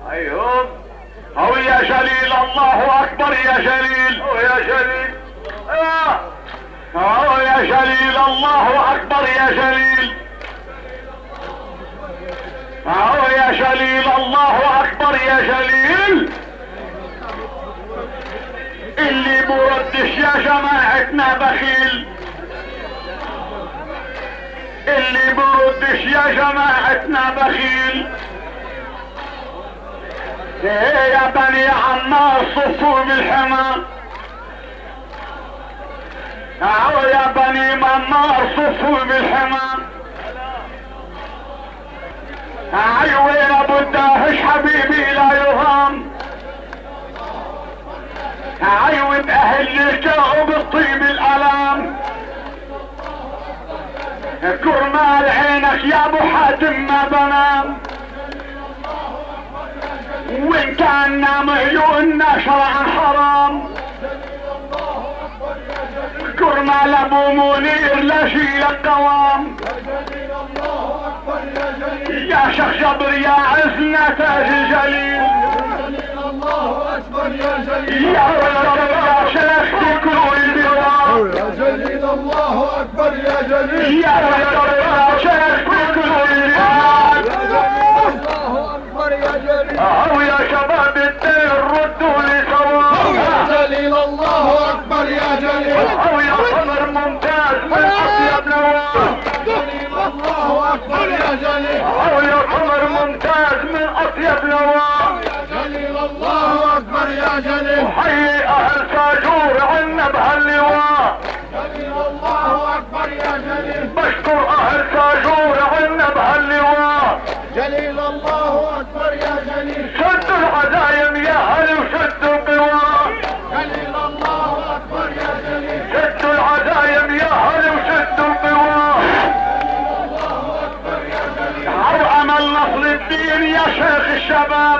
ايوه هو يا جليل، الله اكبر يا جليل، هو يا جليل، هو يا جليل، الله اكبر يا جليل، هو يا جليل، الله اكبر يا جليل. اللي بردش يا جماعتنا بخيل، اللي بردش يا جماعتنا بخيل. ايه يا بني عمار صفوا بالحمام، اهو يا بني عمار صفوا بالحمام. وين ابو الداهش حبيبي لا يرام، عيوب اهل الجاء بالطيب الالام. كرمال عينك يا ابو حاتم ما بنام، وان كان نام عيوننا شرعا حرام. كرمال ابو منير لا شي القوام. يا شيخ جبر يا عزنا تاج الجليل، الله اكبر يا جليل، يا رب يا شيخ تكون الدوام. يا جليل الله اكبر يا جليل، يا رب يا شيخ تكون الدوام. الله اكبر يا جليل. او يا شباب الدين ردوا لي ثواب. يا جليل الله اكبر يا جليل، او يا قمر ممتاز من اطيب نواه. جليل الله اكبر يا جليل، او يا قمر ممتاز من اطيب نواه. جليل الله اكبر يا جليل. حي اهل ساجور عنا بهاللواء، جليل الله اكبر يا جليل، بشكر اهل ساجور عنا بهاللواء. جليل الله اكبر يا جليل، شدوا العزايم يا اهل وشدوا القوى. جليل الله اكبر يا جليل، شدوا العزايم يا اهل وشدوا القوى. او امل نصر الدين يا شيخ الشباب،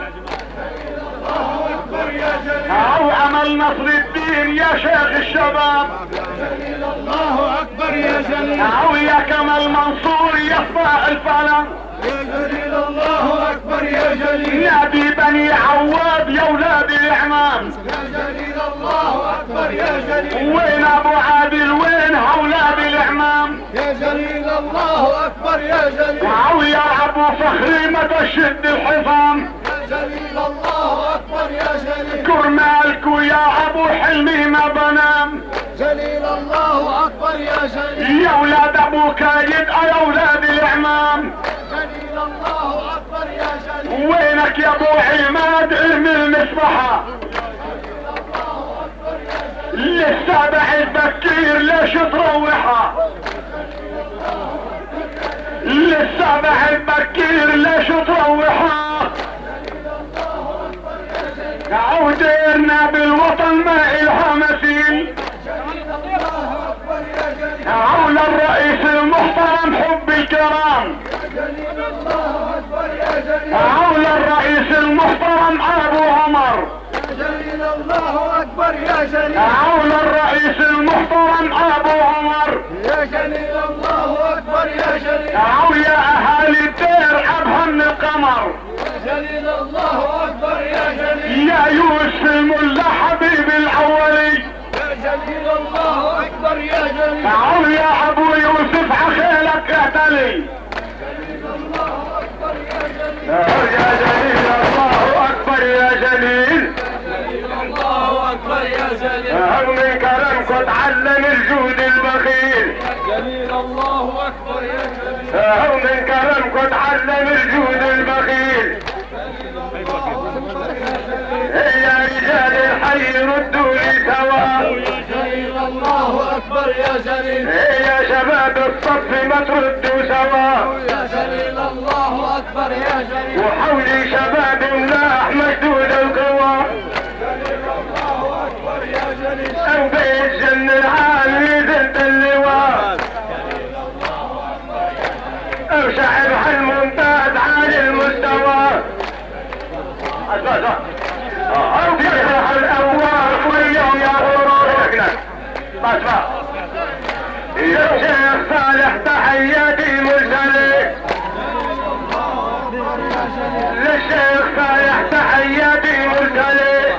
او امل نصر الدين يا شيخ الشباب. جليل الله اكبر يا جليل، او يا كمال منصور يصفى الفلم. يا جليل الله اكبر يا جليل، نادي بني عواد يا ولاد العمام. يا جليل الله اكبر يا جليل، وين ابو عادل وين اولاد العمام. يا جليل الله اكبر يا جليل، او يا ابو فخري ما تشد الحصان. يا جليل الله اكبر يا جليل، كرمالكو يا ابو حلمي ما بنام. جليل الله اكبر يا جليل، يا ولاد ابو كايد يا ولاد العمام. جليل الله اكبر يا جليل، وينك يا ابو عماد ارمي المسبحة. للسابع البكير ليش تروحها، للسابع البكير ليش تروحها. عوديرنا بالوطن ما إلها مثيل. عول الرئيس المحترم حب الكرام، جليل الله اكبر يا جليل، عول الرئيس المحترم ابو عمر. جليل الله اكبر يا جليل، عول الرئيس المحترم ابو عمر. يا جليل الله اكبر يا جليل، او يا اهالي الدير ابهم القمر. جليل الله اكبر يا جليل، يا يوسف الملا حبيب الاولي. يا جليل الله اكبر يا جليل، او يا ابو يوسف عخيلك اهتلي. جليل الله اكبر يا جليل، يا جليل الله اكبر يا جليل. جليل الله اكبر يا جليل، هل من كرمكم تعلم الجود البخيل. جليل الله اكبر يا جليل، هل من كرمكم تعلم الجود البخيل. يا رجال الحي ردوا لي سوا. جليل الله اكبر يا جليل، يا شباب الصف ما تردوا سوا. يا جليل الله اكبر يا جليل، وحولي شباب ملاح مشدود القوى. جليل الله اكبر يا جليل، او بالجن العالي زد اللواء. او شعرها الممتاز عالي المستوى. او يشرح الاول كل يوم يا غرور هناك. بس يا شيخ صالح تحياتي مرسلة للشيخ صالح تحياتي سيدي مرسلي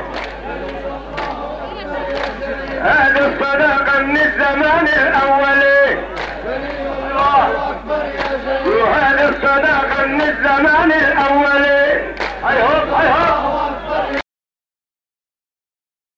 هذه الصداقة من الزمان الاولي وهذه الصداقة من الزمان الاولي